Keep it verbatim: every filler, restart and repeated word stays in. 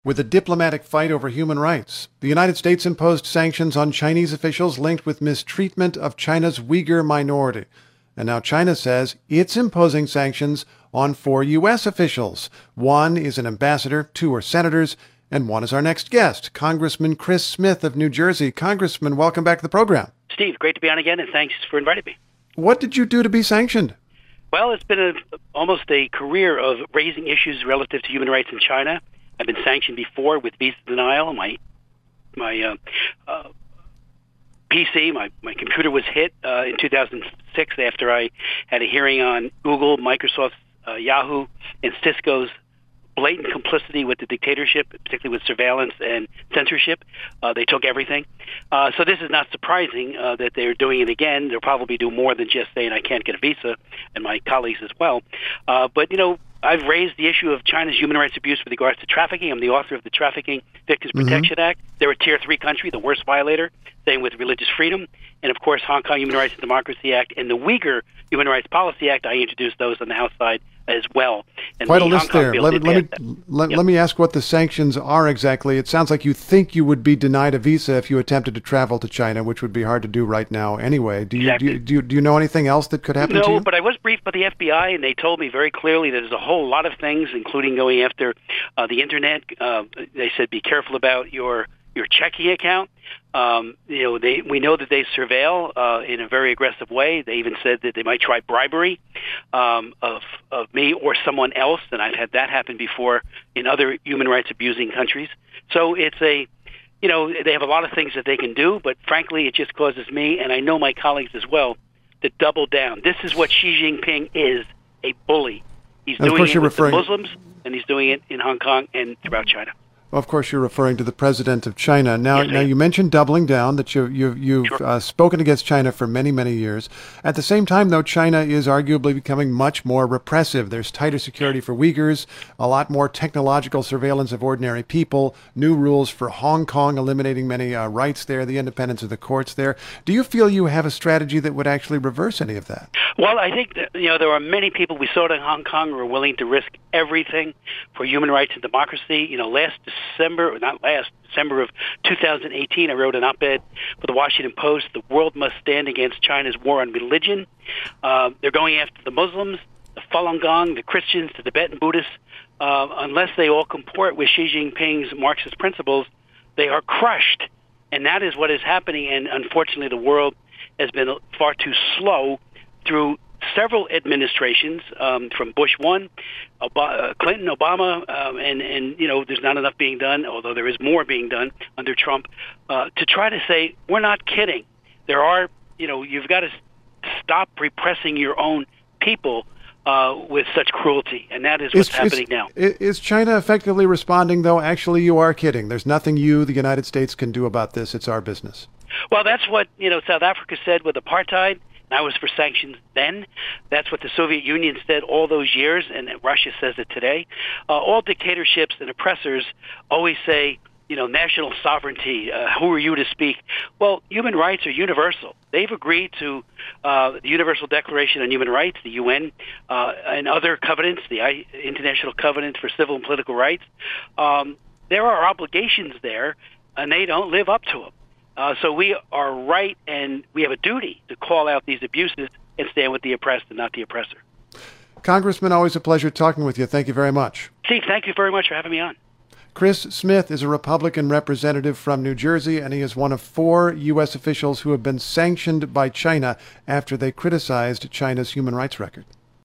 With a diplomatic fight over human rights, the United States imposed sanctions on Chinese officials linked with mistreatment of China's Uyghur minority. And now China says it's imposing sanctions on four U S officials. One is an ambassador, two are senators, and one is our next guest, Congressman Chris Smith of New Jersey. Congressman, welcome back to the program. Steve, great to be on again, and thanks for inviting me. What did you do to be sanctioned? Well, it's been a, almost a career of raising issues relative to human rights in China. I've been sanctioned before with visa denial. My my uh, uh, P C, my, my computer was hit uh, in two thousand six after I had a hearing on Google, Microsoft, uh, Yahoo, and Cisco's blatant complicity with the dictatorship, particularly with surveillance and censorship. Uh, they took everything. Uh, so this is not surprising uh, that they're doing it again. They'll probably do more than just saying I can't get a visa, and my colleagues as well. Uh, but, you know, I've raised the issue of China's human rights abuse with regards to trafficking. I'm the author of the Trafficking Victims Protection mm-hmm. Act. They're a Tier three country, the worst violator, same with religious freedom. And, of course, Hong Kong Human Rights and Democracy Act and the Uyghur Human Rights Policy Act. I introduced those on the House side as well. And Quite the a list there. Let, let, me, let, yep. let me ask what the sanctions are exactly. It sounds like you think you would be denied a visa if you attempted to travel to China, which would be hard to do right now anyway. Do you, exactly. do, you, do, you, do you know anything else that could happen no, to you? No, but I was briefed by the F B I, and they told me very clearly that there's a whole lot of things, including going after uh, the Internet. Uh, they said be careful about your your checking account. Um, you know, they we know that they surveil uh, in a very aggressive way. They even said that they might try bribery um, of of me or someone else, and I've had that happen before in other human rights abusing countries. So it's a, you know, they have a lot of things that they can do, but frankly, it just causes me, and I know my colleagues as well, to double down. This is what Xi Jinping is, a bully. He's and doing it with referring- the Muslims, and he's doing it in Hong Kong and throughout China. Well, of course, you're referring to the president of China. Now, yes, now you mentioned doubling down, that you, you, you've sure. uh, spoken against China for many, many years. At the same time, though, China is arguably becoming much more repressive. There's tighter security for Uyghurs, a lot more technological surveillance of ordinary people, new rules for Hong Kong, eliminating many uh, rights there, the independence of the courts there. Do you feel you have a strategy that would actually reverse any of that? Well, I think that, you know, there are many people we saw it in Hong Kong who are willing to risk everything for human rights and democracy. You know, last December, or not last, December of two thousand eighteen, I wrote an op-ed for the Washington Post, "The world must stand against China's war on religion." Uh, they're going after the Muslims, the Falun Gong, the Christians, the Tibetan Buddhists. Uh, unless they all comport with Xi Jinping's Marxist principles, they are crushed. And that is what is happening. And unfortunately, the world has been far too slow through several administrations, um, from Bush one, Ob- Clinton, Obama, um, and, and, you know, there's not enough being done, although there is more being done under Trump, uh, to try to say, we're not kidding. There are, you know, you've got to stop repressing your own people uh, with such cruelty, and that is what's is, happening is, now. Is China effectively responding, though? Actually, you are kidding. There's nothing you, the United States, can do about this. It's our business. Well, that's what, you know, South Africa said with apartheid. I was for sanctions then. That's what the Soviet Union said all those years, and Russia says it today. Uh, all dictatorships and oppressors always say, you know, national sovereignty. Uh, who are you to speak? Well, human rights are universal. They've agreed to uh, the Universal Declaration on Human Rights, the U N, uh, and other covenants, the I- International Covenant for Civil and Political Rights. Um, there are obligations there, and they don't live up to them. Uh, so we are right, and we have a duty to call out these abuses and stand with the oppressed and not the oppressor. Congressman, always a pleasure talking with you. Thank you very much. Steve, thank you very much for having me on. Chris Smith is a Republican representative from New Jersey, and he is one of four U S officials who have been sanctioned by China after they criticized China's human rights record.